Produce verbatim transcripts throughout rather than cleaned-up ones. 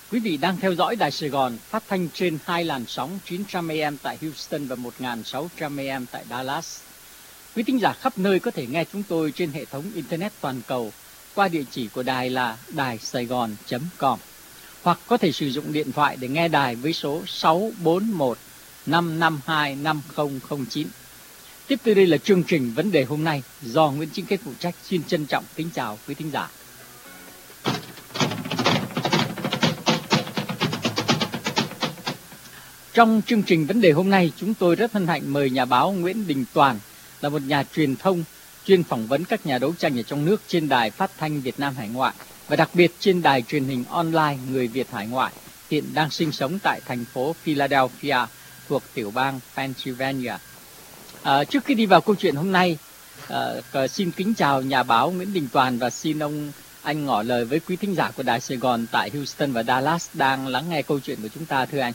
Quý vị đang theo dõi Đài Sài Gòn phát thanh trên hai làn sóng chín trăm A M tại Houston và một nghìn sáu trăm A M tại Dallas. Quý thính giả khắp nơi có thể nghe chúng tôi trên hệ thống Internet toàn cầu qua địa chỉ của đài là đài sài gòn chấm com, hoặc có thể sử dụng điện thoại để nghe đài với số sáu bốn một năm năm hai năm không không chín. Tiếp từ đây là chương trình Vấn đề hôm nay do Nguyễn Chính Kết phụ trách. Xin trân trọng kính chào quý thính giả. Trong chương trình Vấn đề hôm nay, chúng tôi rất hân hạnh mời nhà báo Nguyễn Đình Toàn, là một nhà truyền thông chuyên phỏng vấn các nhà đấu tranh ở trong nước trên đài phát thanh Việt Nam hải ngoại và đặc biệt trên đài truyền hình online Người Việt hải ngoại, hiện đang sinh sống tại thành phố Philadelphia thuộc tiểu bang Pennsylvania. À, trước khi đi vào câu chuyện hôm nay, à, xin kính chào nhà báo Nguyễn Đình Toàn và xin ông anh ngỏ lời với quý thính giả của Đài Sài Gòn tại Houston và Dallas đang lắng nghe câu chuyện của chúng ta, thưa anh.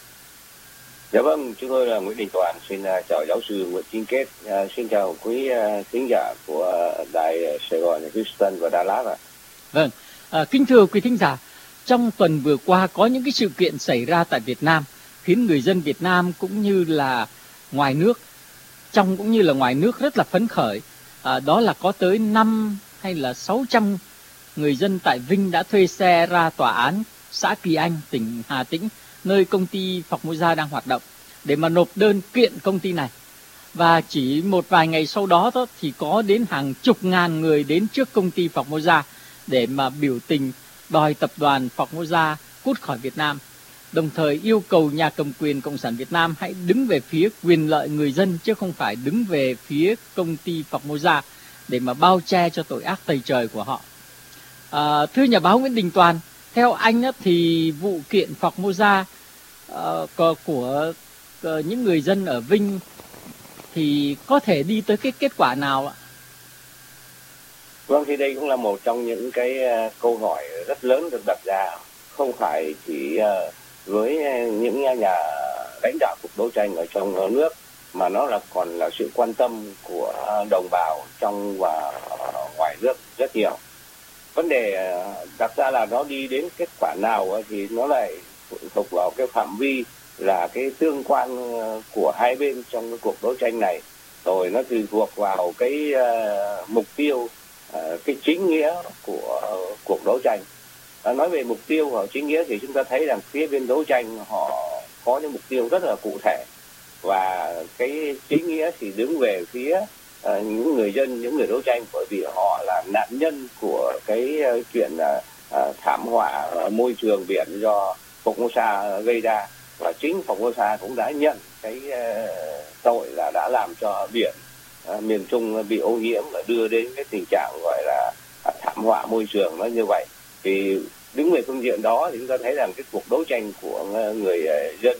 Dạ vâng, chúng tôi là Nguyễn Đình Toàn, xin uh, chào giáo sư Nguyễn Chính Kết, uh, xin chào quý uh, thính giả của uh, Đài Sài Gòn, Houston và Dallas ạ. Vâng, à, kính thưa quý thính giả, trong tuần vừa qua có những cái sự kiện xảy ra tại Việt Nam khiến người dân Việt Nam cũng như là ngoài nước, trong cũng như là ngoài nước rất là phấn khởi. À, đó là có tới năm hay là sáu trăm người dân tại Vinh đã thuê xe ra tòa án xã Kỳ Anh, tỉnh Hà Tĩnh, nơi công ty Formosa đang hoạt động, để mà nộp đơn kiện công ty này. Và chỉ một vài ngày sau đó, đó thì có đến hàng chục ngàn người đến trước công ty Formosa để mà biểu tình đòi tập đoàn Formosa cút khỏi Việt Nam, đồng thời yêu cầu nhà cầm quyền Cộng sản Việt Nam hãy đứng về phía quyền lợi người dân chứ không phải đứng về phía công ty Formosa để mà bao che cho tội ác tày trời của họ. À, thưa nhà báo Nguyễn Đình Toàn, theo anh á, thì vụ kiện Formosa uh, của uh, những người dân ở Vinh thì có thể đi tới cái kết quả nào ạ? Vâng, thì đây cũng là một trong những cái uh, câu hỏi rất lớn được đặt ra, không phải chỉ uh, với những nhà lãnh đạo cuộc đấu tranh ở trong nước, mà nó là còn là sự quan tâm của đồng bào trong và ngoài nước rất nhiều. Vấn đề đặt ra là nó đi đến kết quả nào thì nó lại phụ thuộc vào cái phạm vi là cái tương quan của hai bên trong cái cuộc đấu tranh này, rồi nó tùy thuộc vào cái uh, mục tiêu, uh, cái chính nghĩa của uh, cuộc đấu tranh. Uh, nói về mục tiêu và chính nghĩa thì chúng ta thấy rằng phía bên đấu tranh họ có những mục tiêu rất là cụ thể, và cái chính nghĩa thì đứng về phía uh, những người dân, những người đấu tranh, bởi vì họ là nạn nhân của cái uh, chuyện uh, uh, thảm họa uh, môi trường biển do Formosa gây ra, và chính Formosa cũng đã nhận cái uh, tội là đã làm cho biển uh, miền Trung bị ô nhiễm và đưa đến cái tình trạng gọi là uh, thảm họa môi trường nó như vậy. Thì đứng về phương diện đó thì chúng ta thấy rằng cái cuộc đấu tranh của người uh, dân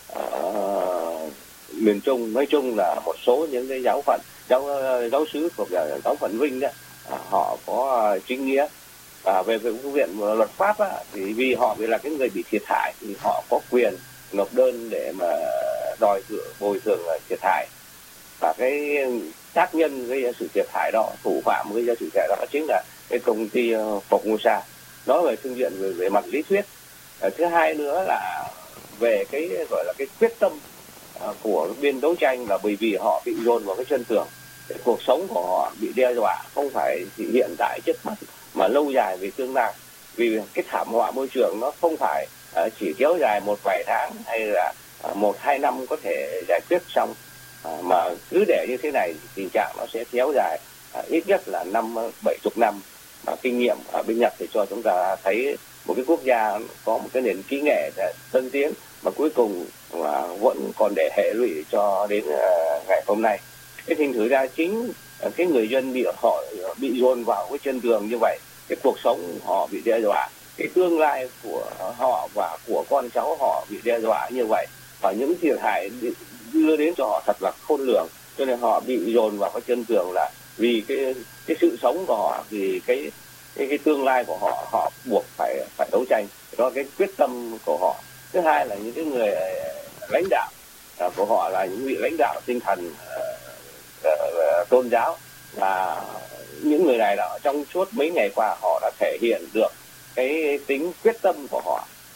uh, miền Trung nói chung là một số những cái giáo phận giáo giáo sứ thuộc giáo phận Vinh đó, họ có chính nghĩa. Và về về phương diện luật pháp á, thì vì họ vì là cái người bị thiệt hại thì họ có quyền nộp đơn để mà đòi bồi thường thiệt hại, và cái tác nhân gây ra sự thiệt hại đó, thủ phạm gây ra sự thiệt hại đó chính là cái công ty Formosa. Đó về phương diện về, về mặt lý thuyết. Thứ hai nữa là về cái gọi là cái quyết tâm của bên đấu tranh, là bởi vì họ bị dồn vào cái chân tường, cái cuộc sống của họ bị đe dọa không phải chỉ hiện tại trước mắt mà lâu dài về tương lai. Vì cái thảm họa môi trường nó không phải uh, chỉ kéo dài một vài tháng hay là uh, một hai năm có thể giải quyết xong, uh, mà cứ để như thế này thì tình trạng nó sẽ kéo dài uh, ít nhất là năm bảy chục năm. Mà kinh nghiệm ở bên Nhật thì cho chúng ta thấy một cái quốc gia có một cái nền kỹ nghệ tân tiến mà cuối cùng mà vẫn còn để hệ lụy cho đến uh, ngày hôm nay. Cái thành thử ra chính uh, cái người dân bị họ bị dồn vào cái chân tường như vậy, cái cuộc sống họ bị đe dọa, cái tương lai của họ và của con cháu họ bị đe dọa như vậy, và những thiệt hại đưa đến cho họ thật là khôn lường, cho nên họ bị dồn vào cái chân tường là vì cái cái sự sống của họ, vì cái cái, cái tương lai của họ, họ buộc phải phải đấu tranh. Đó là cái quyết tâm của họ. Thứ hai là những cái người lãnh đạo uh, của họ là những vị lãnh đạo tinh thần uh, uh, tôn giáo, và những người này là trong suốt mấy ngày qua họ đã thể hiện được cái tính quyết tâm của họ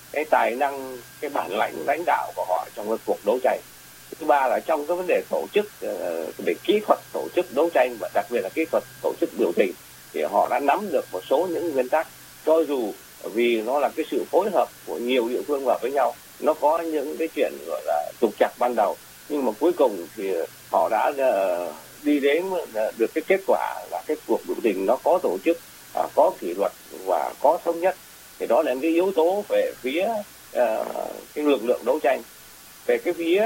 cái tài năng, cái bản lãnh lãnh đạo của họ trong cái cuộc đấu tranh. Thứ ba là trong cái vấn đề tổ chức, về kỹ thuật tổ chức đấu tranh và đặc biệt là kỹ thuật tổ chức biểu tình, thì họ đã nắm được một số những nguyên tắc, cho dù vì nó là cái sự phối hợp của nhiều địa phương vào với nhau, nó có những cái chuyện gọi là trục trặc ban đầu, nhưng mà cuối cùng thì họ đã uh, đi đến được cái kết quả là cái cuộc biểu tình nó có tổ chức, uh, có kỷ luật và có thống nhất. Thì đó là những cái yếu tố về phía uh, cái lực lượng đấu tranh. Về cái phía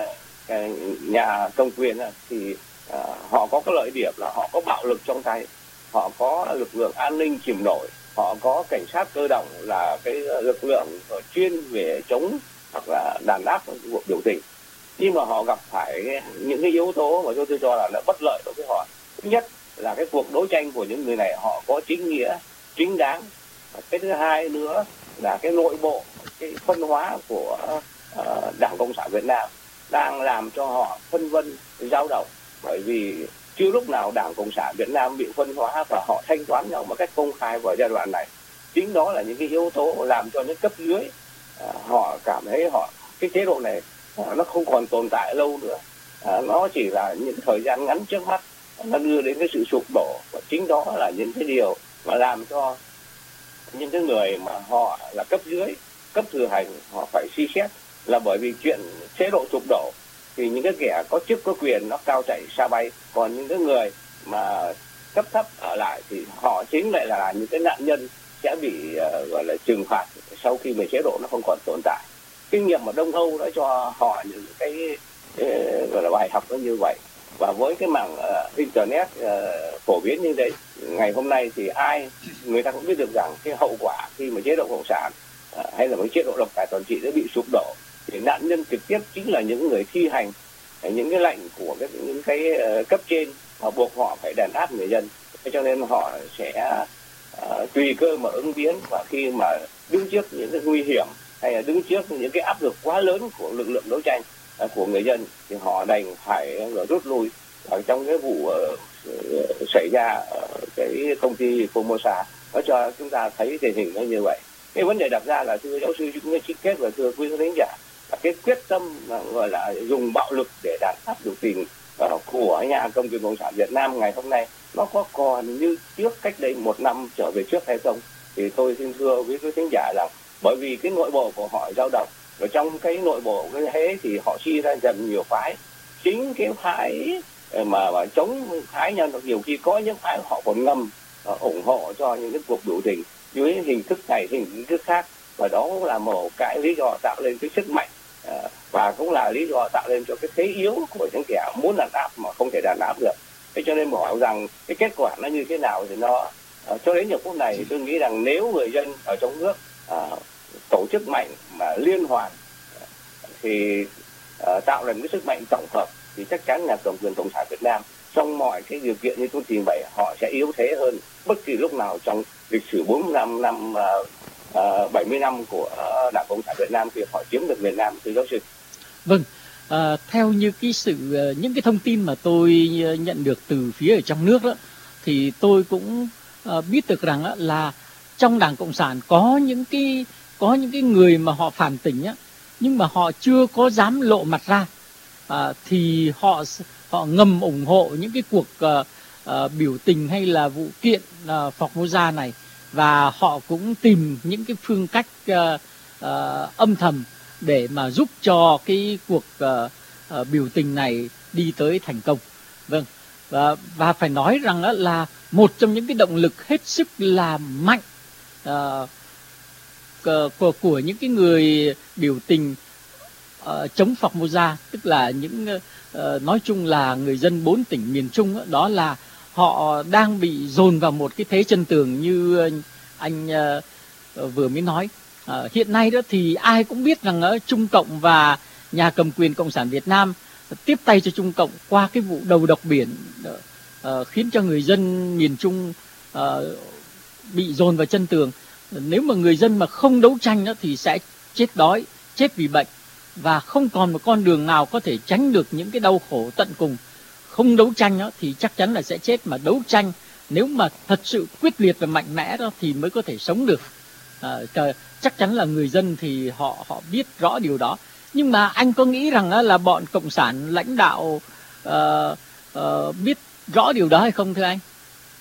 uh, nhà cầm quyền uh, thì uh, họ có cái lợi điểm là họ có bạo lực trong tay, họ có lực lượng an ninh chìm nổi, họ có cảnh sát cơ động là cái lực lượng chuyên về chống hoặc là đàn áp cuộc biểu tình. Nhưng mà họ gặp phải những cái yếu tố mà tôi cho là nó bất lợi đối với họ. Thứ nhất là cái cuộc đấu tranh của những người này họ có chính nghĩa, chính đáng. Cái thứ hai nữa là cái nội bộ, cái phân hóa của uh, Đảng Cộng sản Việt Nam đang làm cho họ phân vân, dao động, bởi vì chưa lúc nào Đảng Cộng sản Việt Nam bị phân hóa và họ thanh toán nhau một cách công khai vào giai đoạn này. Chính đó là những cái yếu tố làm cho những cấp dưới uh, họ cảm thấy họ cái chế độ này uh, nó không còn tồn tại lâu nữa, uh, nó chỉ là những thời gian ngắn trước mắt, nó đưa đến cái sự sụp đổ. Và chính đó là những cái điều mà làm cho những cái người mà họ là cấp dưới, cấp thừa hành họ phải suy xét, là bởi vì chuyện chế độ sụp đổ thì những cái kẻ có chức có quyền nó cao chạy xa bay, còn những cái người mà cấp thấp ở lại thì họ chính lại là những cái nạn nhân sẽ bị uh, gọi là trừng phạt sau khi mà chế độ nó không còn tồn tại. Kinh nghiệm ở Đông Âu đã cho họ những cái uh, gọi là bài học nó như vậy. Và với cái mạng uh, internet uh, phổ biến như thế ngày hôm nay thì ai người ta cũng biết được rằng cái hậu quả khi mà chế độ cộng sản uh, hay là một chế độ độc tài toàn trị nó bị sụp đổ thì nạn nhân trực tiếp chính là những người thi hành những cái lệnh của cái, những cái uh, cấp trên mà buộc họ phải đàn áp người dân. Cho nên họ sẽ uh, tùy cơ mà ứng biến, và khi mà đứng trước những cái nguy hiểm hay là đứng trước những cái áp lực quá lớn của lực lượng đấu tranh uh, của người dân thì họ đành phải uh, rút lui. Ở trong cái vụ uh, xảy ra ở cái công ty Formosa nó cho chúng ta thấy tình hình nó như vậy. Cái vấn đề đặt ra là thưa giáo sư chúng tôi kết và thưa quý khán giả, là cái quyết tâm mà gọi là dùng bạo lực để đàn áp biểu tình uh, của nhà cầm quyền cộng sản Việt Nam ngày hôm nay nó có còn như trước cách đây một năm trở về trước hay không? Thì tôi xin thưa với quý khán giả rằng bởi vì cái nội bộ của họ dao động, và trong cái nội bộ cái thế thì họ suy ra dần nhiều phái. Chính cái phái mà, mà chống phái nhau, nhiều khi có những phái họ còn ngầm uh, ủng hộ cho những cái cuộc biểu tình dưới hình thức này hình thức khác, và đó cũng là một cái lý do tạo lên cái sức mạnh uh, và cũng là lý do tạo lên cho cái thế yếu của những kẻ muốn đàn áp mà không thể đàn áp được. Thế cho nên hỏi rằng cái kết quả nó như thế nào thì nó uh, cho đến giờ phút này thì tôi nghĩ rằng nếu người dân ở trong nước uh, tổ chức mạnh mà liên hoàn uh, thì uh, tạo ra cái sức mạnh tổng hợp thì chắc chắn là cầm quyền cộng sản Việt Nam trong mọi cái điều kiện như tôi trình bày họ sẽ yếu thế hơn bất kỳ lúc nào trong lịch sử bốn mươi lăm năm uh, uh, bảy mươi năm của uh, Đảng Cộng sản Việt Nam khi họ chiếm được miền Nam. Thưa giáo sư. Vâng, à, theo như cái sự những cái thông tin mà tôi nhận được từ phía ở trong nước đó, thì tôi cũng uh, biết được rằng uh, là trong Đảng Cộng sản có những cái có những cái người mà họ phản tỉnh á, nhưng mà họ chưa có dám lộ mặt ra. À, thì họ họ ngầm ủng hộ những cái cuộc uh, uh, biểu tình hay là vụ kiện uh, Formosa này, và họ cũng tìm những cái phương cách uh, uh, âm thầm để mà giúp cho cái cuộc uh, uh, biểu tình này đi tới thành công. Vâng, và, và phải nói rằng uh, là một trong những cái động lực hết sức là mạnh uh, của, của những cái người biểu tình Uh, chống Formosa, tức là những uh, nói chung là người dân bốn tỉnh miền Trung, uh, đó là họ đang bị dồn vào một cái thế chân tường như uh, anh uh, uh, vừa mới nói. Uh, hiện nay đó thì ai cũng biết rằng uh, Trung Cộng và nhà cầm quyền Cộng sản Việt Nam uh, tiếp tay cho Trung Cộng qua cái vụ đầu độc biển, uh, uh, khiến cho người dân miền Trung uh, bị dồn vào chân tường. Uh, nếu mà người dân mà không đấu tranh đó thì sẽ chết đói, chết vì bệnh, và không còn một con đường nào có thể tránh được những cái đau khổ tận cùng. Không đấu tranh đó, thì chắc chắn là sẽ chết, mà đấu tranh nếu mà thật sự quyết liệt và mạnh mẽ đó thì mới có thể sống được. À, chắc chắn là người dân thì họ họ biết rõ điều đó. Nhưng mà anh có nghĩ rằng là bọn cộng sản lãnh đạo uh, uh, biết rõ điều đó hay không thưa anh?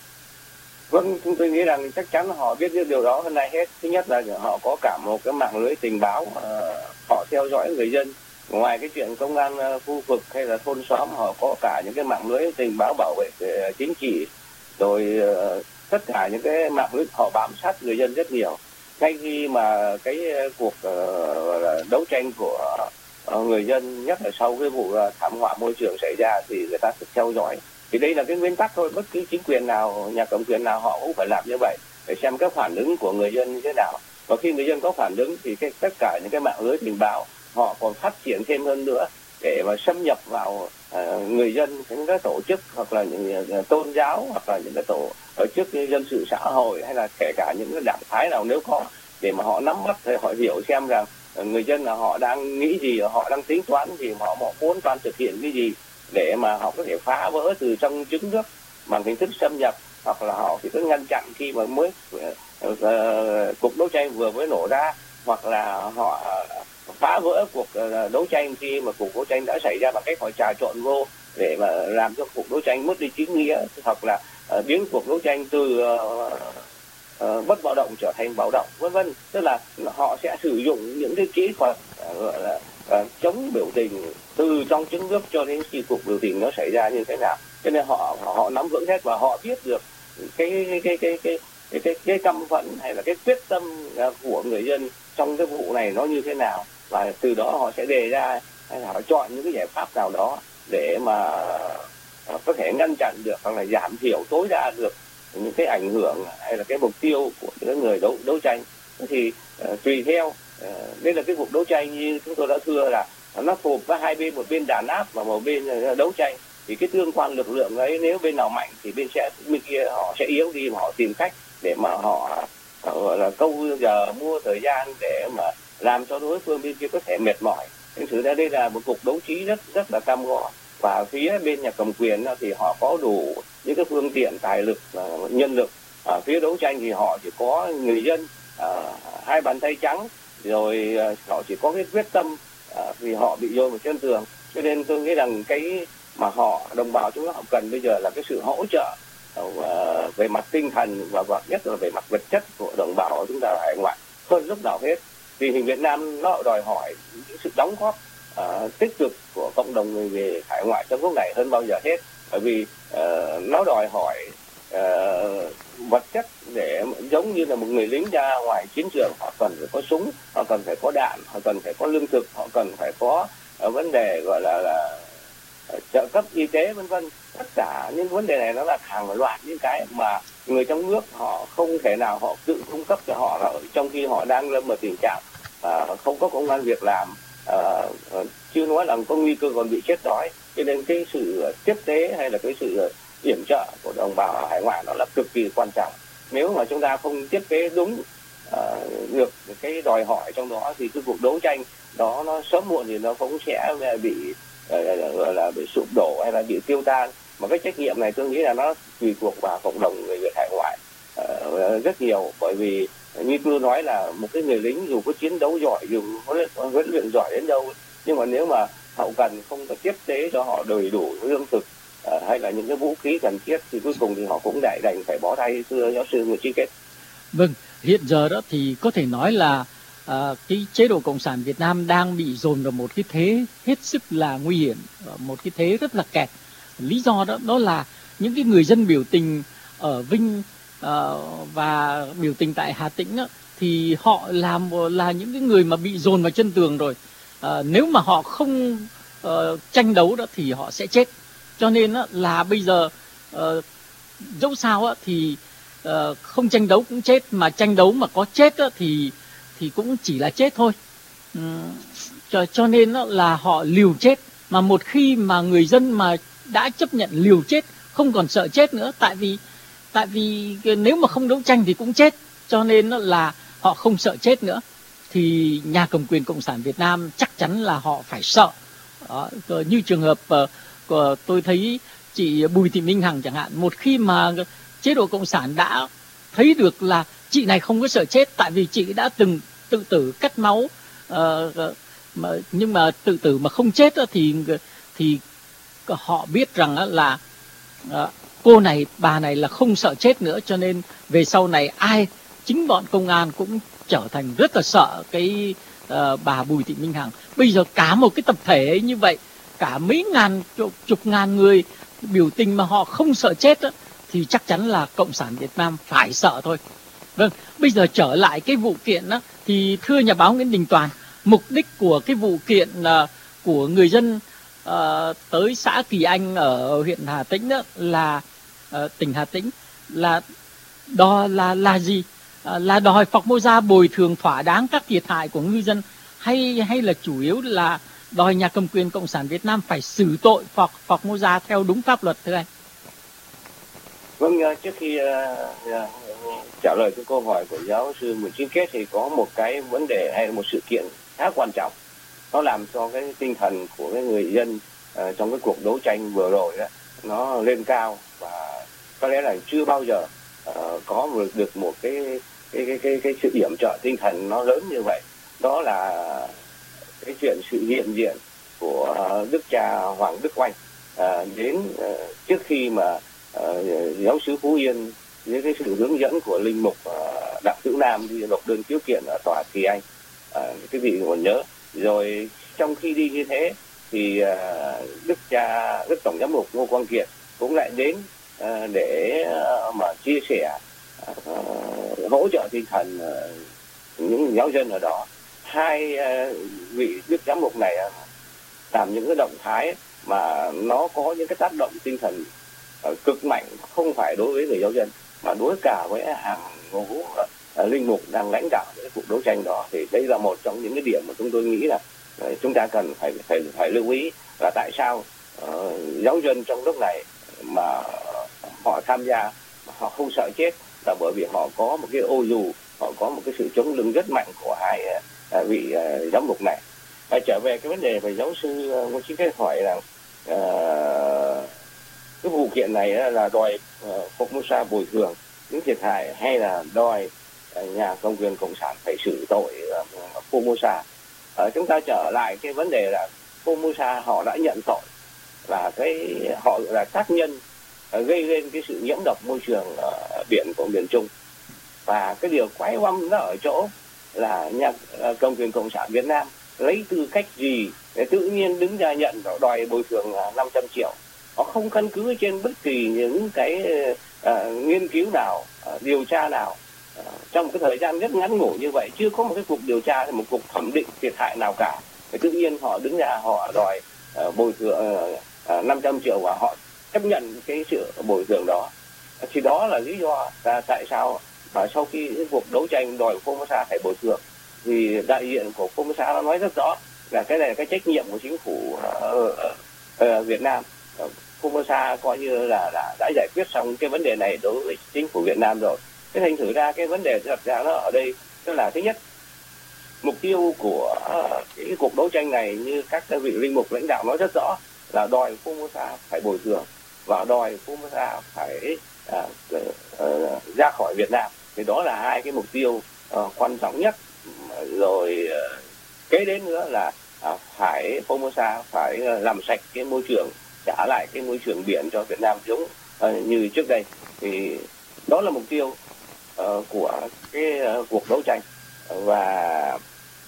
Vâng, chúng tôi nghĩ rằng chắc chắn họ biết điều đó hơn ai hết. Thứ nhất là họ có cả một cái mạng lưới tình báo, uh, họ theo dõi người dân. Ngoài cái chuyện công an uh, khu vực hay là thôn xóm, họ có cả những cái mạng lưới tình báo bảo vệ uh, chính trị, rồi uh, tất cả những cái mạng lưới họ bám sát người dân rất nhiều. Ngay khi mà cái cuộc uh, đấu tranh của uh, người dân, nhất là sau cái vụ uh, thảm họa môi trường xảy ra, thì người ta sẽ theo dõi. Thì đây là cái nguyên tắc thôi, bất cứ chính quyền nào, nhà cầm quyền nào họ cũng phải làm như vậy, để xem các phản ứng của người dân như thế nào. Và khi người dân có phản ứng thì cái, tất cả những cái mạng lưới tình báo họ còn phát triển thêm hơn nữa để mà xâm nhập vào uh, người dân, những cái tổ chức hoặc là những uh, tôn giáo, hoặc là những cái tổ tổ chức dân sự xã hội, hay là kể cả những cái đảng phái nào nếu có, để mà họ nắm bắt, để họ hiểu xem rằng uh, người dân là họ đang nghĩ gì, họ đang tính toán gì, họ, họ muốn toán thực hiện cái gì, để mà họ có thể phá vỡ từ trong trứng nước bằng hình thức xâm nhập, hoặc là họ chỉ có ngăn chặn khi mà mới uh, uh, cuộc đấu tranh vừa mới nổ ra, hoặc là họ uh, phá vỡ cuộc uh, đấu tranh khi mà cuộc đấu tranh đã xảy ra bằng cách họ trà trộn vô để mà làm cho cuộc đấu tranh mất đi chính nghĩa, hoặc là uh, biến cuộc đấu tranh từ uh, uh, bất bạo động trở thành bạo động, vân vân. Tức là họ sẽ sử dụng những cái kỹ thuật uh, gọi là uh, chống biểu tình từ trong trứng nước cho đến khi cuộc biểu tình nó xảy ra như thế nào. Cho nên họ họ nắm vững hết, và họ biết được cái cái cái cái cái cái cái, cái căm phẫn hay là cái quyết tâm của người dân trong cái vụ này nó như thế nào, và từ đó họ sẽ đề ra hay là họ chọn những cái giải pháp nào đó để mà có thể ngăn chặn được, hoặc là giảm thiểu tối đa được những cái ảnh hưởng hay là cái mục tiêu của những người đấu đấu tranh. Thì uh, tùy theo uh, đây là cái cuộc đấu tranh như chúng tôi đã thưa là nó phù với hai bên, một bên đàn áp và một bên đấu tranh, thì cái tương quan lực lượng ấy, nếu bên nào mạnh thì bên sẽ bên kia họ sẽ yếu đi, mà họ tìm cách để mà họ, họ gọi là câu giờ mua thời gian để mà làm cho đối phương bên kia có thể mệt mỏi. Thực sự ra đây là một cuộc đấu trí rất rất là cam go, và phía bên nhà cầm quyền thì họ có đủ những cái phương tiện, tài lực, nhân lực. Ở phía đấu tranh thì họ chỉ có người dân, hai bàn tay trắng, rồi họ chỉ có cái quyết tâm vì họ bị dồn vào chân tường. Cho nên tôi nghĩ rằng cái mà họ đồng bào chúng họ cần bây giờ là cái sự hỗ trợ uh, về mặt tinh thần, và, và nhất là về mặt vật chất của đồng bào chúng ta ở hải ngoại hơn lúc nào hết. Vì hình Việt Nam nó đòi hỏi những sự đóng góp uh, tích cực của cộng đồng người về hải ngoại trong lúc này hơn bao giờ hết, bởi vì uh, nó đòi hỏi uh, vật chất, để giống như là một người lính ra ngoài chiến trường, họ cần phải có súng, họ cần phải có đạn, họ cần phải có lương thực, họ cần phải có uh, vấn đề gọi là, là uh, trợ cấp y tế, vân vân. Tất cả những vấn đề này nó là hàng loạt những cái mà người trong nước họ không thể nào họ tự cung cấp cho họ, là trong khi họ đang lâm vào tình trạng uh, không có công ăn việc làm, uh, uh, chưa nói là có nguy cơ còn bị chết đói. Cho nên cái sự tiếp tế hay là cái sự yểm trợ của đồng bào ở hải ngoại nó là cực kỳ quan trọng. Nếu mà chúng ta không tiếp tế đúng uh, được cái đòi hỏi trong đó, thì cái cuộc đấu tranh đó nó sớm muộn thì nó cũng sẽ bị gọi uh, là bị sụp đổ hay là bị tiêu tan. Mà cái trách nhiệm này tôi nghĩ là nó tùy thuộc vào cộng đồng người Việt hải ngoại uh, rất nhiều, bởi vì như tôi nói là một cái người lính dù có chiến đấu giỏi, dù huấn huấn luyện giỏi đến đâu, nhưng mà nếu mà hậu cần không có tiếp tế cho họ đầy đủ lương thực uh, hay là những cái vũ khí cần thiết, thì cuối cùng thì họ cũng đại đành phải bó tay, thưa giáo sư Nguyễn Chí Kết. Vâng, hiện giờ đó thì có thể nói là uh, cái chế độ Cộng sản Việt Nam đang bị dồn vào một cái thế hết sức là nguy hiểm, một cái thế rất là kẹt. Lý do đó đó là những cái người dân biểu tình ở Vinh uh, và biểu tình tại Hà Tĩnh đó, thì họ là là những cái người mà bị dồn vào chân tường rồi. Uh, nếu mà họ không uh, tranh đấu đó thì họ sẽ chết. Cho nên đó, là bây giờ uh, dẫu sao đó, thì uh, không tranh đấu cũng chết, mà tranh đấu mà có chết đó, thì thì cũng chỉ là chết thôi. Um, cho, cho nên đó, là họ liều chết. Mà một khi mà người dân mà đã chấp nhận liều chết, không còn sợ chết nữa, tại vì tại vì nếu mà không đấu tranh thì cũng chết, cho nên là họ không sợ chết nữa, thì nhà cầm quyền Cộng sản Việt Nam chắc chắn là họ phải sợ. Đó, như trường hợp uh, của tôi thấy chị Bùi Thị Minh Hằng chẳng hạn, một khi mà chế độ Cộng sản đã thấy được là chị này không có sợ chết, tại vì chị đã từng tự tử cắt máu, uh, mà nhưng mà tự tử mà không chết thì thì họ biết rằng là uh, cô này bà này là không sợ chết nữa, cho nên về sau này ai chính bọn công an cũng trở thành rất là sợ cái uh, bà Bùi Thị Minh Hằng. Bây giờ cả một cái tập thể như vậy, cả mấy ngàn chục, chục ngàn người biểu tình mà họ không sợ chết đó, thì chắc chắn là Cộng sản Việt Nam phải sợ thôi. Vâng, bây giờ trở lại cái vụ kiện đó, thì thưa nhà báo Nguyễn Đình Toàn, mục đích của cái vụ kiện uh, của người dân uh, tới xã Kỳ Anh ở huyện Hà Tĩnh đó là uh, tỉnh Hà Tĩnh là đo là là gì? Uh, là đòi Formosa bồi thường thỏa đáng các thiệt hại của ngư dân, hay hay là chủ yếu là đòi nhà cầm quyền Cộng sản Việt Nam phải xử tội Formosa theo đúng pháp luật thưa anh? Vâng, trước khi uh, uh, trả lời cái câu hỏi của giáo sư Nguyễn Chí Kết thì có một cái vấn đề hay một sự kiện khá quan trọng, nó làm cho cái tinh thần của cái người dân uh, trong cái cuộc đấu tranh vừa rồi đó nó lên cao, và có lẽ là chưa bao giờ uh, có được một cái cái cái cái cái sự yểm trợ tinh thần nó lớn như vậy. Đó là cái chuyện sự hiện diện của uh, đức cha Hoàng Đức Oanh uh, đến uh, trước khi mà uh, giáo sứ Phú Yên với cái sự hướng dẫn của linh mục uh, Đặng Hữu Nam đi nộp đơn khiếu kiện ở tòa Kỳ Anh. Uh, cái vị còn nhớ rồi, trong khi đi như thế thì uh, đức cha đức tổng giám mục Ngô Quang Kiệt cũng lại đến uh, để uh, mà chia sẻ uh, hỗ trợ tinh thần uh, những giáo dân ở đó. Hai uh, vị đức giám mục này uh, làm những cái động thái mà nó có những cái tác động tinh thần uh, cực mạnh, không phải đối với người giáo dân mà đối cả với hàng ngũ uh, linh mục đang lãnh đạo cái cuộc đấu tranh đó. Thì đây là một trong những cái điểm mà chúng tôi nghĩ là uh, chúng ta cần phải phải phải lưu ý, là tại sao uh, giáo dân trong lúc này mà họ tham gia mà họ không sợ chết, là bởi vì họ có một cái ô dù, họ có một cái sự chống lưng rất mạnh của hai uh, vị uh, giám mục này. Và trở về cái vấn đề về giáo sư Nguyễn Chí Kết hỏi là uh, cái vụ kiện này là đòi uh, Formosa bồi thường những thiệt hại, hay là đòi uh, nhà cầm quyền cộng sản phải xử tội uh, Formosa. Uh, chúng ta trở lại cái vấn đề là Formosa họ đã nhận tội, là cái họ là tác nhân uh, gây lên cái sự nhiễm độc môi trường uh, biển của miền Trung. Và cái điều quái quăm nó ở chỗ là nhà uh, cầm quyền cộng sản Việt Nam lấy tư cách gì để tự nhiên đứng ra nhận đòi bồi thường năm trăm triệu. Họ không căn cứ trên bất kỳ những cái uh, nghiên cứu nào, uh, điều tra nào. Uh, trong một cái thời gian rất ngắn ngủi như vậy, chưa có một cái cuộc điều tra, một cuộc thẩm định thiệt hại nào cả. Thì tự nhiên họ đứng ra họ đòi uh, bồi thường uh, uh, năm trăm triệu và họ chấp nhận cái sự bồi thường đó. Uh, thì đó là lý do là tại sao mà sau khi cái cuộc đấu tranh đòi Formosa phải bồi thường, thì đại diện của Formosa nó nói rất rõ là cái này là cái trách nhiệm của chính phủ uh, uh, Việt Nam. Uh, Formosa coi như là, là đã giải quyết xong cái vấn đề này đối với chính phủ Việt Nam rồi. Thế thành thử ra cái vấn đề đặt ra nó ở đây, tức là thứ nhất, mục tiêu của uh, cái cuộc đấu tranh này như các vị linh mục lãnh đạo nói rất rõ là đòi Formosa phải bồi thường và đòi Formosa phải uh, uh, uh, ra khỏi Việt Nam. Thì đó là hai cái mục tiêu uh, quan trọng nhất. Rồi uh, kế đến nữa là uh, phải Formosa phải uh, làm sạch cái môi trường, trả lại cái môi trường biển cho Việt Nam giống uh, như trước đây. Thì đó là mục tiêu uh, của cái uh, cuộc đấu tranh. Và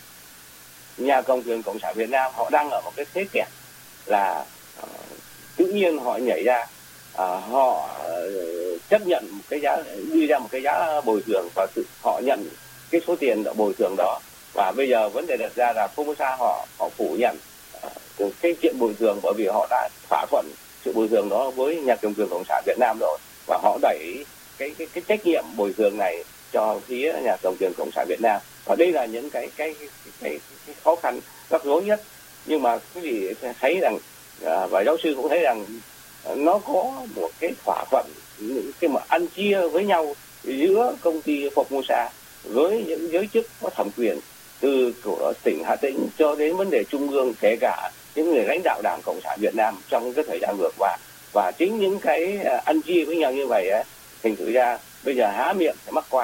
nhà cầm quyền cộng sản Việt Nam họ đang ở một cái thế kẹt là uh, tự nhiên họ nhảy ra, uh, họ uh, chấp nhận một cái giá, đi ra một cái giá bồi thường, và tự, họ nhận cái số tiền bồi thường đó. Và bây giờ vấn đề đặt ra là Formosa họ họ phủ nhận uh, cái chuyện bồi thường, bởi vì họ đã thỏa thuận sự bồi thường đó với nhà cầm quyền cộng sản Việt Nam rồi, và họ đẩy cái cái cái trách nhiệm bồi thường này cho phía nhà cầm quyền cộng sản Việt Nam. Và đây là những cái cái cái, cái, cái khó khăn rắc rối nhất. Nhưng mà quý vị thấy rằng uh, và giáo sư cũng thấy rằng uh, nó có một cái thỏa thuận, những cái mà ăn chia với nhau giữa công ty Formosa với những giới chức có thẩm quyền từ của tỉnh Hà Tĩnh cho đến vấn đề trung ương, kể cả những người lãnh đạo Đảng Cộng sản Việt Nam trong cái thời gian vừa qua. Và chính những cái ăn chia với nhau như vậy ấy, thành thử ra bây giờ há miệng phải mắc quai,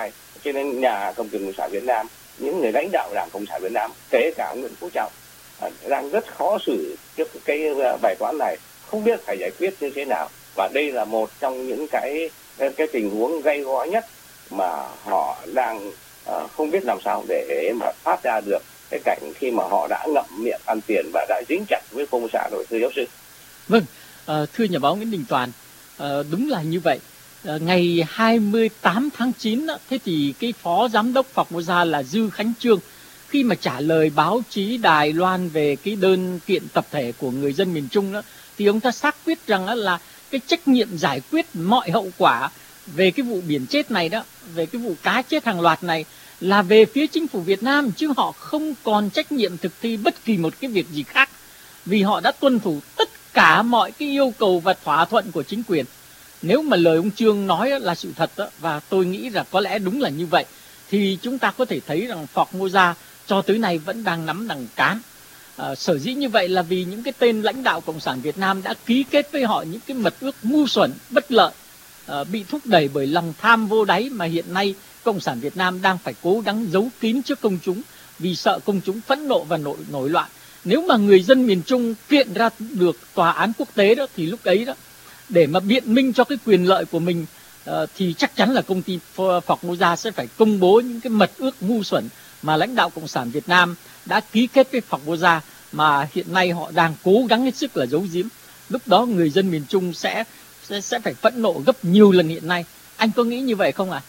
cho nên nhà cầm quyền Cộng sản Việt Nam, những người lãnh đạo Đảng Cộng sản Việt Nam, kể cả Nguyễn Phú Trọng, à, đang rất khó xử trước cái bài toán này, không biết phải giải quyết như thế nào. Và đây là một trong những cái cái tình huống gay go nhất mà họ đang uh, không biết làm sao để mà thoát ra được cái cảnh khi mà họ đã ngậm miệng ăn tiền và đã dính chặt với Công sản rồi, thưa giáo sư. Vâng, uh, thưa nhà báo Nguyễn Đình Toàn, uh, đúng là như vậy. Uh, ngày hai mươi tám tháng chín, đó, thế thì cái phó giám đốc Formosa là Dư Khánh Trương, khi mà trả lời báo chí Đài Loan về cái đơn kiện tập thể của người dân miền Trung đó, thì ông ta xác quyết rằng đó là cái trách nhiệm giải quyết mọi hậu quả về cái vụ biển chết này đó, về cái vụ cá chết hàng loạt này là về phía chính phủ Việt Nam, chứ họ không còn trách nhiệm thực thi bất kỳ một cái việc gì khác, vì họ đã tuân thủ tất cả mọi cái yêu cầu và thỏa thuận của chính quyền. Nếu mà lời ông Trương nói là sự thật đó, và tôi nghĩ là có lẽ đúng là như vậy, thì chúng ta có thể thấy rằng Formosa cho tới nay vẫn đang nắm đằng cán. À, sở dĩ như vậy là vì những cái tên lãnh đạo Cộng sản Việt Nam đã ký kết với họ những cái mật ước ngu xuẩn, bất lợi, à, bị thúc đẩy bởi lòng tham vô đáy mà hiện nay Cộng sản Việt Nam đang phải cố gắng giấu kín trước công chúng, vì sợ công chúng phẫn nộ và nổi, nổi loạn. Nếu mà người dân miền Trung kiện ra được tòa án quốc tế đó, thì lúc ấy đó, để mà biện minh cho cái quyền lợi của mình, uh, thì chắc chắn là công ty Formosa sẽ phải công bố những cái mật ước ngu xuẩn mà lãnh đạo Cộng sản Việt Nam đã ký kết với Formosa, mà hiện nay họ đang cố gắng hết sức là giấu giếm. Lúc đó người dân miền Trung sẽ sẽ, sẽ phải phẫn nộ gấp nhiều lần hiện nay. Anh có nghĩ như vậy không ạ? À?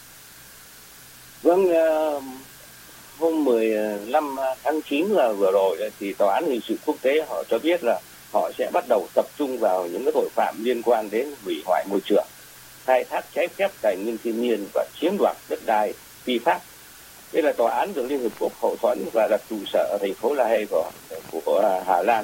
Vâng, uh, hôm mười lăm tháng chín là vừa rồi thì Tòa án Hình sự Quốc tế họ cho biết là họ sẽ bắt đầu tập trung vào những cái tội phạm liên quan đến hủy hoại môi trường, khai thác trái phép tài nguyên thiên nhiên và chiếm đoạt đất đai phi pháp. Đây là tòa án được Liên Hợp Quốc hậu thuẫn và đặt trụ sở ở thành phố La Hay của, của Hà Lan.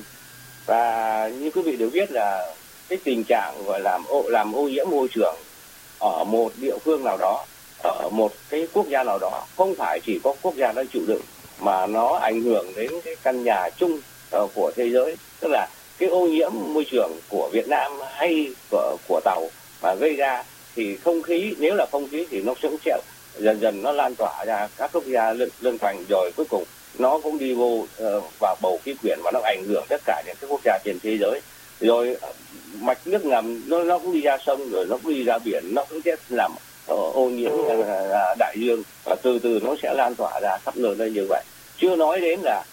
Và như quý vị đều biết là cái tình trạng gọi làm ô, làm ô nhiễm môi trường ở một địa phương nào đó, ở một cái quốc gia nào đó, không phải chỉ có quốc gia đó chịu đựng, mà nó ảnh hưởng đến cái căn nhà chung uh, của thế giới. Tức là cái ô nhiễm môi trường của Việt Nam hay của, của Tàu mà gây ra thì không khí, nếu là không khí thì nó sẽ chịu dần dần nó lan tỏa ra các quốc gia lân, lân cận, rồi cuối cùng nó cũng đi vô uh, vào bầu khí quyển và nó ảnh hưởng tất cả những cái quốc gia trên thế giới. Rồi uh, mạch nước ngầm nó nó cũng đi ra sông, rồi nó cũng đi ra biển, nó cũng sẽ làm uh, ô nhiễm uh, đại dương, và từ từ nó sẽ lan tỏa ra khắp nơi đây như vậy. Chưa nói đến là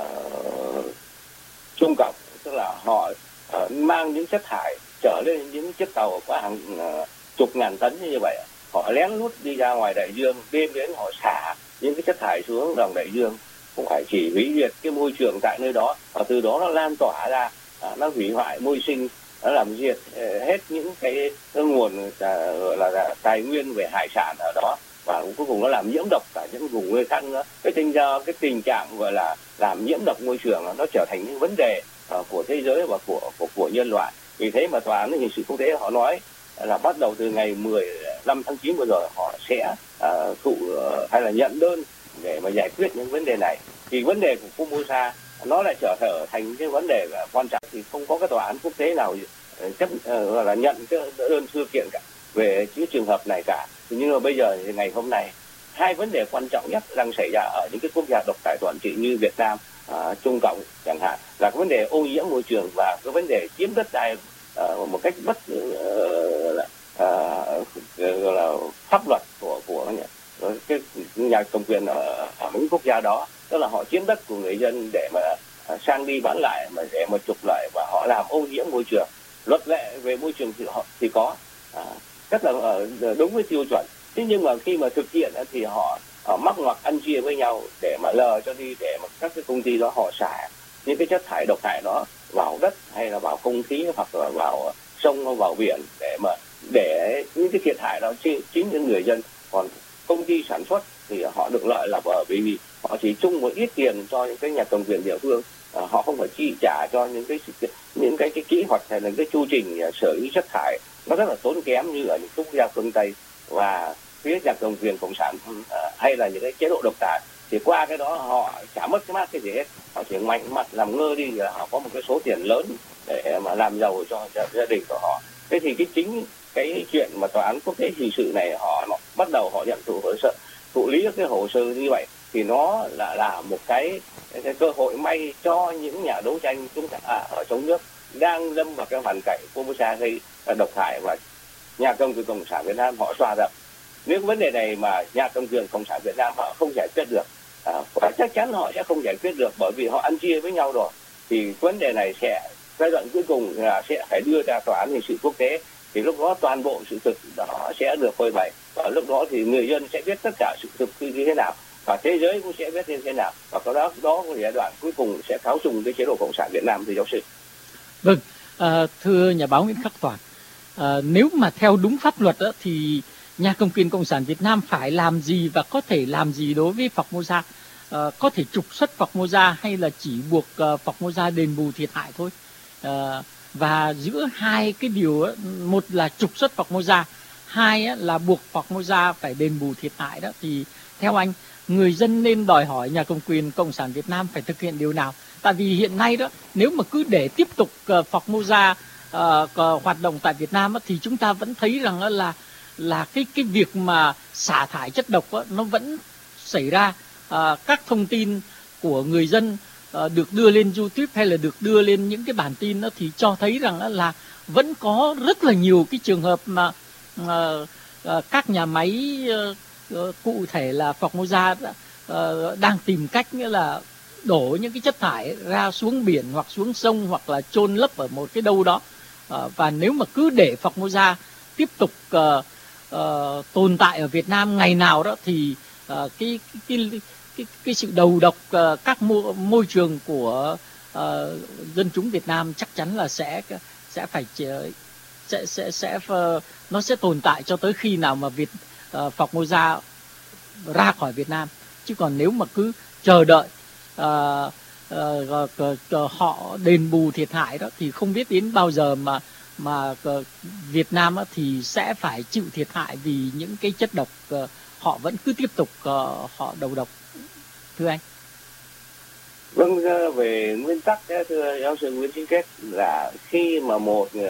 uh, Trung Cộng, tức là họ uh, mang những chất thải trở lên những chiếc tàu có hàng uh, chục ngàn tấn như vậy, họ lén lút đi ra ngoài đại dương, đêm đến họ xả những cái chất thải xuống dòng đại dương, không phải chỉ hủy diệt cái môi trường tại nơi đó, và từ đó nó lan tỏa ra, à, nó hủy hoại môi sinh, nó làm diệt hết những cái, cái nguồn à, gọi là, là tài nguyên về hải sản ở đó, và cuối cùng nó làm nhiễm độc cả những vùng nuôi khác nữa. Cái tình ra cái tình trạng gọi là làm nhiễm độc môi trường nó trở thành những vấn đề à, của thế giới và của, của của nhân loại. Vì thế mà Tòa án Hình sự Quốc tế họ nói là bắt đầu từ ngày mười lăm tháng chín vừa rồi họ sẽ uh, thụ uh, hay là nhận đơn để mà giải quyết những vấn đề này. Thì vấn đề của Formosa nó lại trở thành cái vấn đề quan trọng, thì không có cái tòa án quốc tế nào chấp uh, là nhận cái đơn thư kiện cả về cái trường hợp này cả. Nhưng mà bây giờ thì ngày hôm nay hai vấn đề quan trọng nhất đang xảy ra ở những cái quốc gia độc tài toàn trị như Việt Nam, uh, Trung Cộng chẳng hạn, là cái vấn đề ô nhiễm môi trường và cái vấn đề chiếm đất đai uh, một cách bất uh, uh, uh, là pháp luật của của cái nhà cầm quyền ở, ở những quốc gia đó. Tức là họ chiếm đất của người dân để mà uh, sang đi bán lại, mà để mà trục lợi, và họ làm ô nhiễm môi trường. Luật lệ về môi trường thì họ thì có uh, rất là uh, đúng với tiêu chuẩn. Thế nhưng mà khi mà thực hiện thì họ uh, mắc ngoặc ăn chia với nhau để mà lờ cho đi, để mà các cái công ty đó họ xả những cái chất thải độc hại đó vào đất hay là vào không khí hoặc là vào sông hoặc vào biển, để mà để những cái thiệt hại đó chính, chính những người dân. Còn công ty sản xuất thì họ được lợi là bởi vì họ chỉ chung một ít tiền cho những cái nhà cầm quyền địa phương, à, họ không phải chi trả cho những cái những cái cái kỹ thuật hay là cái chu trình xử lý chất thải nó rất là tốn kém như ở những quốc gia phương Tây. Và phía nhà cầm quyền cộng sản à, hay là những cái chế độ độc tài thì qua cái đó họ chả mất cái mát cái gì hết, họ chỉ mạnh mặt làm ngơ đi là họ có một cái số tiền lớn để mà làm giàu cho gia đình của họ. Thế thì cái chính cái chuyện mà tòa án quốc tế hình sự này họ, họ bắt đầu họ nhận thụ hỗ trợ thụ lý cái hồ sơ như vậy thì nó là là một cái, cái cơ hội may cho những nhà đấu tranh chúng ta à, ở trong nước đang lâm vào cái hoàn cảnh Formosa gây độc hại, và nhà cầm quyền Cộng sản Việt Nam họ xoa dập. Nếu vấn đề này mà nhà cầm quyền Cộng sản Việt Nam họ không giải quyết được, à, chắc chắn họ sẽ không giải quyết được, bởi vì họ ăn chia với nhau rồi, thì vấn đề này sẽ giai đoạn cuối cùng là sẽ phải đưa ra tòa án hình sự quốc tế, thì lúc đó toàn bộ sự thực đó sẽ được phơi bày, và lúc đó thì người dân sẽ biết tất cả sự thực như thế nào, và thế giới cũng sẽ biết như thế nào, và cái đó đó là giai đoạn cuối cùng sẽ tháo trùng cái chế độ Cộng sản Việt Nam. Thưa giáo sư. Vâng, à, thưa nhà báo Nguyễn Khắc Toàn, à, nếu mà theo đúng pháp luật đó, thì nhà cầm quyền Cộng sản Việt Nam phải làm gì và có thể làm gì đối với Formosa? À, có thể trục xuất Formosa hay là chỉ buộc uh, Formosa đền bù thiệt hại thôi? À, và giữa hai cái điều đó, một là trục xuất Formosa, hai á, là buộc Formosa phải đền bù thiệt hại đó, thì theo anh, người dân nên đòi hỏi nhà cầm quyền Cộng sản Việt Nam phải thực hiện điều nào? Tại vì hiện nay đó, nếu mà cứ để tiếp tục uh, Formosa uh, hoạt động tại Việt Nam đó, thì chúng ta vẫn thấy rằng đó là là cái cái việc mà xả thải chất độc đó, nó vẫn xảy ra. Uh, các thông tin của người dân uh, được đưa lên YouTube hay là được đưa lên những cái bản tin đó, thì cho thấy rằng đó là vẫn có rất là nhiều cái trường hợp mà uh, uh, các nhà máy uh, uh, cụ thể là Formosa uh, đang tìm cách nghĩa là đổ những cái chất thải ra xuống biển hoặc xuống sông hoặc là chôn lấp ở một cái đâu đó. À, và nếu mà cứ để Formosa tiếp tục uh, uh, tồn tại ở Việt Nam ngày nào đó thì uh, cái, cái, cái, cái, cái sự đầu độc uh, các môi, môi trường của uh, dân chúng Việt Nam chắc chắn là sẽ sẽ phải sẽ sẽ sẽ uh, nó sẽ tồn tại cho tới khi nào mà Việt uh, Formosa ra khỏi Việt Nam. Chứ còn nếu mà cứ chờ đợi uh, uh, uh, uh, họ đền bù thiệt hại đó thì không biết đến bao giờ mà mà uh, Việt Nam uh, thì sẽ phải chịu thiệt hại vì những cái chất độc uh, họ vẫn cứ tiếp tục uh, họ đầu độc. Thưa anh. Vâng, về nguyên tắc thưa giáo sư Nguyễn Chí Kết, là khi mà một uh,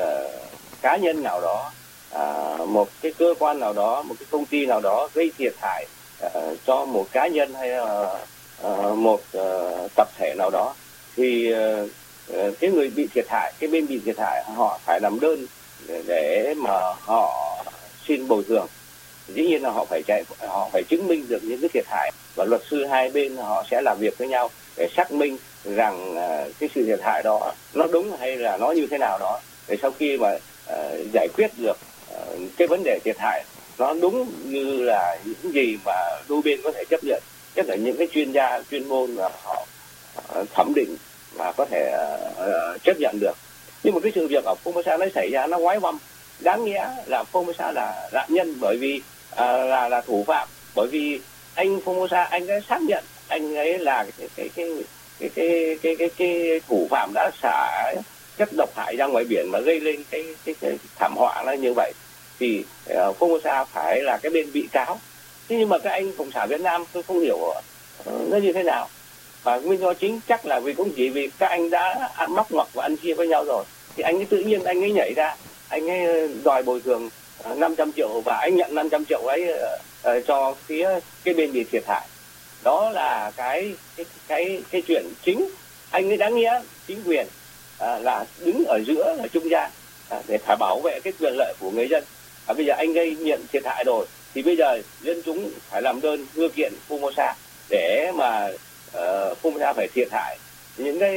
cá nhân nào đó, uh, một cái cơ quan nào đó, một cái công ty nào đó gây thiệt hại uh, cho một cá nhân hay uh, uh, một uh, tập thể nào đó, thì uh, uh, cái người bị thiệt hại, cái bên bị thiệt hại họ phải làm đơn để, để mà họ xin bồi thường. Dĩ nhiên là họ phải chạy, họ phải chứng minh được những cái thiệt hại, và luật sư hai bên họ sẽ làm việc với nhau để xác minh rằng uh, cái sự thiệt hại đó nó đúng hay là nó như thế nào đó. Để sau khi mà uh, giải quyết được uh, cái vấn đề thiệt hại nó đúng như là những gì mà đôi bên có thể chấp nhận, nhất là những cái chuyên gia chuyên môn là họ uh, thẩm định và có thể uh, chấp nhận được. Nhưng mà cái sự việc ở Formosa nó xảy ra nó ngoái văm, đáng nghĩa là Formosa là nạn nhân bởi vì uh, là là thủ phạm, bởi vì anh Formosa anh ấy xác nhận anh ấy là cái cái cái cái cái cái cái, cái thủ phạm đã xả chất độc hại ra ngoài biển mà gây lên cái cái, cái thảm họa nó như vậy, thì uh, Formosa phải là cái bên bị cáo. Thế nhưng mà các anh Cộng sản Việt Nam tôi không hiểu uh, nó như thế nào, và nguyên do chính chắc là vì cũng chỉ vì các anh đã ăn móc ngoặc và ăn chia với nhau rồi, thì anh ấy tự nhiên anh ấy nhảy ra, anh ấy đòi bồi thường uh, năm trăm triệu, và anh nhận năm trăm triệu ấy uh, uh, cho phía cái bên bị thiệt hại. Đó là cái cái cái cái chuyện chính. Anh ấy đáng nghĩa chính quyền à, là đứng ở giữa, là trung gian à, để phải bảo vệ cái quyền lợi của người dân. À, bây giờ anh gây nhận thiệt hại rồi thì bây giờ dân chúng phải làm đơn đưa kiện Formosa để mà uh, Formosa phải thiệt hại những cái,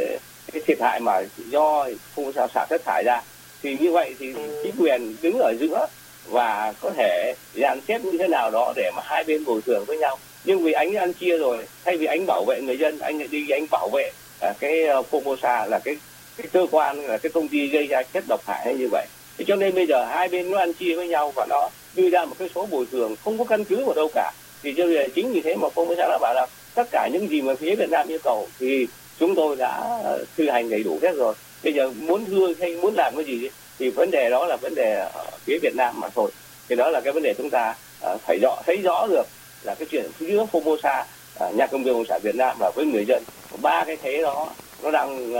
cái thiệt hại mà do Formosa xả chất thải ra. Thì như vậy thì chính quyền đứng ở giữa và có thể dàn xếp như thế nào đó để mà hai bên bồi thường với nhau. Nhưng vì anh ăn chia rồi, thay vì anh bảo vệ người dân, anh lại đi anh bảo vệ à, cái uh, Formosa là cái cái cơ quan, là cái công ty gây ra chất độc hại hay như vậy. Thì cho nên bây giờ hai bên nó ăn chia với nhau và nó đưa ra một cái số bồi thường không có căn cứ vào đâu cả. Thì cho nên chính vì thế mà Formosa đã bảo là tất cả những gì mà phía Việt Nam yêu cầu thì chúng tôi đã uh, thi hành đầy đủ hết rồi. Bây giờ muốn thưa hay muốn làm cái gì thì vấn đề đó là vấn đề ở phía Việt Nam mà thôi. Thì đó là cái vấn đề chúng ta uh, phải rõ thấy rõ được, là cái chuyện giữa Formosa, uh, nhà cầm quyền Cộng sản Việt Nam và với người dân, ba cái thế đó nó đang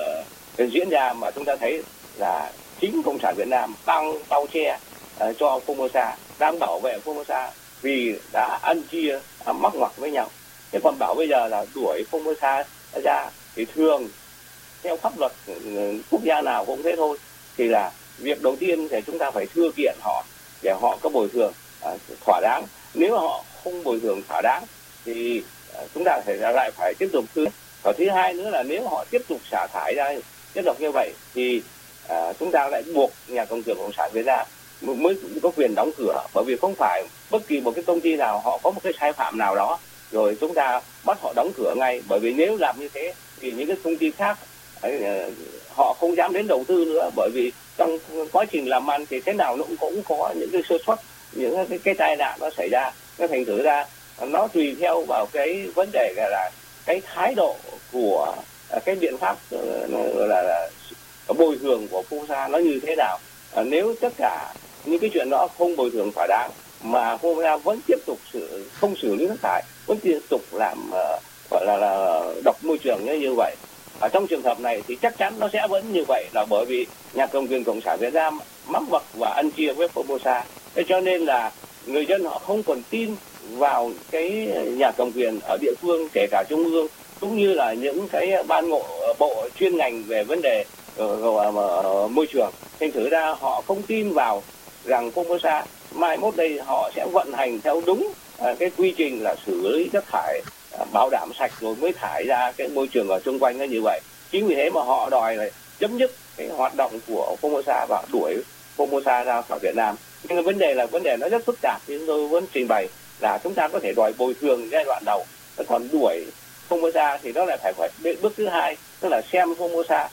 uh, diễn ra, mà chúng ta thấy là chính Cộng sản Việt Nam đang bao che uh, cho Formosa, đang bảo vệ Formosa vì đã ăn chia à, móc ngoặc với nhau. Thế còn bảo bây giờ là đuổi Formosa ra thì thường theo pháp luật quốc gia nào cũng thế thôi, thì là việc đầu tiên thì chúng ta phải thưa kiện họ để họ có bồi thường à, thỏa đáng. Nếu mà họ không bồi thường thỏa đáng thì à, chúng ta phải lại phải tiếp tục thưa. Và thứ hai nữa là nếu họ tiếp tục xả thải ra tiếp tục như vậy thì à, chúng ta lại buộc nhà cầm quyền cộng sản Việt Nam mới có quyền đóng cửa, bởi vì không phải bất kỳ một cái công ty nào họ có một cái sai phạm nào đó rồi chúng ta bắt họ đóng cửa ngay, bởi vì nếu làm như thế thì những cái công ty khác ấy, họ không dám đến đầu tư nữa, bởi vì trong quá trình làm ăn thì thế nào nó cũng, cũng có những cái sơ suất, những cái, cái tai nạn nó xảy ra. Nó thành thử ra nó tùy theo vào cái vấn đề là, là cái thái độ của cái biện pháp là, là, là bồi thường của Formosa nó như thế nào. À, nếu tất cả những cái chuyện đó không bồi thường thỏa đáng mà Formosa vẫn tiếp tục xử, không xử lý nước thải, vẫn tiếp tục làm uh, gọi là, là độc môi trường như, như vậy, ở trong trường hợp này thì chắc chắn nó sẽ vẫn như vậy, là bởi vì nhà cầm quyền cộng sản Việt Nam mắc vật và ăn chia với Formosa. Thế cho nên là người dân họ không còn tin vào cái nhà cầm quyền ở địa phương, kể cả trung ương, cũng như là những cái ban ngộ bộ chuyên ngành về vấn đề uh, uh, môi trường. Thành thử ra họ không tin vào rằng Formosa mai mốt đây họ sẽ vận hành theo đúng uh, cái quy trình là xử lý chất thải uh, bảo đảm sạch rồi mới thải ra cái môi trường ở xung quanh nó như vậy. Chính vì thế mà họ đòi là chấm dứt cái hoạt động của Formosa và đuổi Formosa ra khỏi Việt Nam. Nhưng vấn đề là vấn đề nó rất phức tạp, thì tôi vẫn trình bày là chúng ta có thể đòi bồi thường giai đoạn đầu, còn đuổi Formosa thì nó lại phải phải bước thứ hai, tức là xem Formosa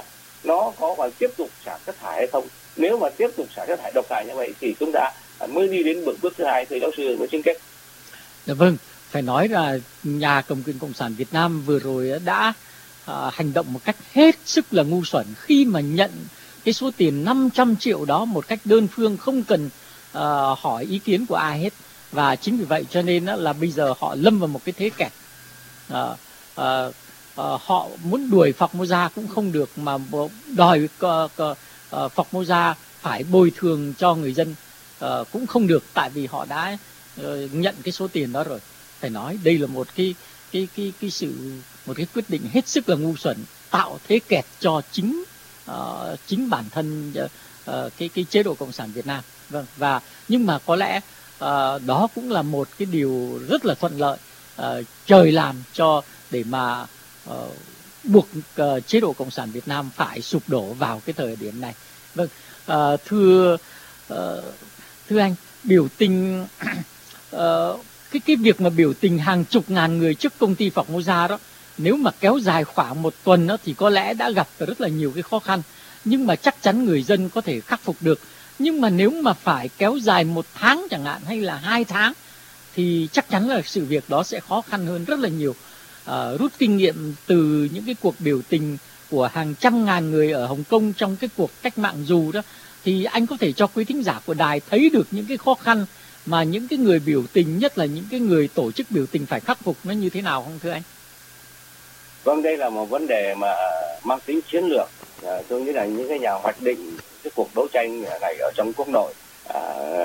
nó có còn tiếp tục xả chất thải hay không. Nếu mà tiếp tục xả chất thải độc hại như vậy thì chúng ta mới đi đến bước bước thứ hai. Thưa giáo sư Nguyễn Chính Kết. Dạ vâng, phải nói là nhà cầm quyền cộng sản Việt Nam vừa rồi đã à, hành động một cách hết sức là ngu xuẩn khi mà nhận cái số tiền năm trăm triệu đó một cách đơn phương, không cần à, hỏi ý kiến của ai hết. Và chính vì vậy cho nên là bây giờ họ lâm vào một cái thế kẹt. À, à, à, họ muốn đuổi Formosa cũng không được, mà đòi uh, uh, Formosa phải bồi thường cho người dân uh, cũng không được, tại vì họ đã uh, nhận cái số tiền đó rồi. Phải nói đây là một cái cái cái cái sự một cái quyết định hết sức là ngu xuẩn, tạo thế kẹt cho chính uh, chính bản thân uh, uh, cái cái chế độ cộng sản Việt Nam. Vâng, và nhưng mà có lẽ uh, đó cũng là một cái điều rất là thuận lợi, uh, trời làm cho để mà uh, buộc uh, chế độ cộng sản Việt Nam phải sụp đổ vào cái thời điểm này. Vâng, uh, thưa uh, thưa anh, biểu tình uh, cái cái việc mà biểu tình hàng chục ngàn người trước công ty Formosa đó, nếu mà kéo dài khoảng một tuần đó thì có lẽ đã gặp rất là nhiều cái khó khăn, nhưng mà chắc chắn người dân có thể khắc phục được. Nhưng mà nếu mà phải kéo dài một tháng chẳng hạn, hay là hai tháng, thì chắc chắn là sự việc đó sẽ khó khăn hơn rất là nhiều. À, rút kinh nghiệm từ những cái cuộc biểu tình của hàng trăm ngàn người ở Hồng Kông trong cái cuộc cách mạng dù đó, thì anh có thể cho quý thính giả của đài thấy được những cái khó khăn mà những cái người biểu tình, nhất là những cái người tổ chức biểu tình phải khắc phục nó như thế nào không thưa anh? Vâng, đây là một vấn đề mà mang tính chiến lược. À, tôi nghĩ là những cái nhà hoạch định cái cuộc đấu tranh này ở trong quốc nội à,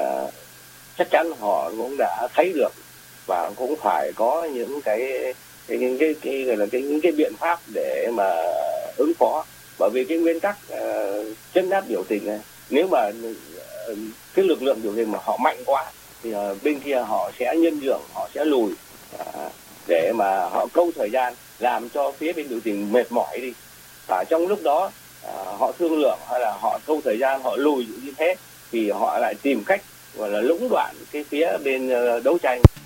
chắc chắn họ cũng đã thấy được và cũng phải có những cái cái cái cái, cái, cái, cái, cái những cái biện pháp để mà ứng phó, bởi vì cái nguyên tắc uh, chấn áp biểu tình này, nếu mà uh, cái lực lượng biểu tình mà họ mạnh quá thì uh, bên kia họ sẽ nhân nhượng, họ sẽ lùi uh, để mà họ câu thời gian, làm cho phía bên biểu tình mệt mỏi đi, và trong lúc đó uh, họ thương lượng hay là họ câu thời gian, họ lùi như thế thì họ lại tìm cách gọi là lũng đoạn cái phía bên uh, đấu tranh.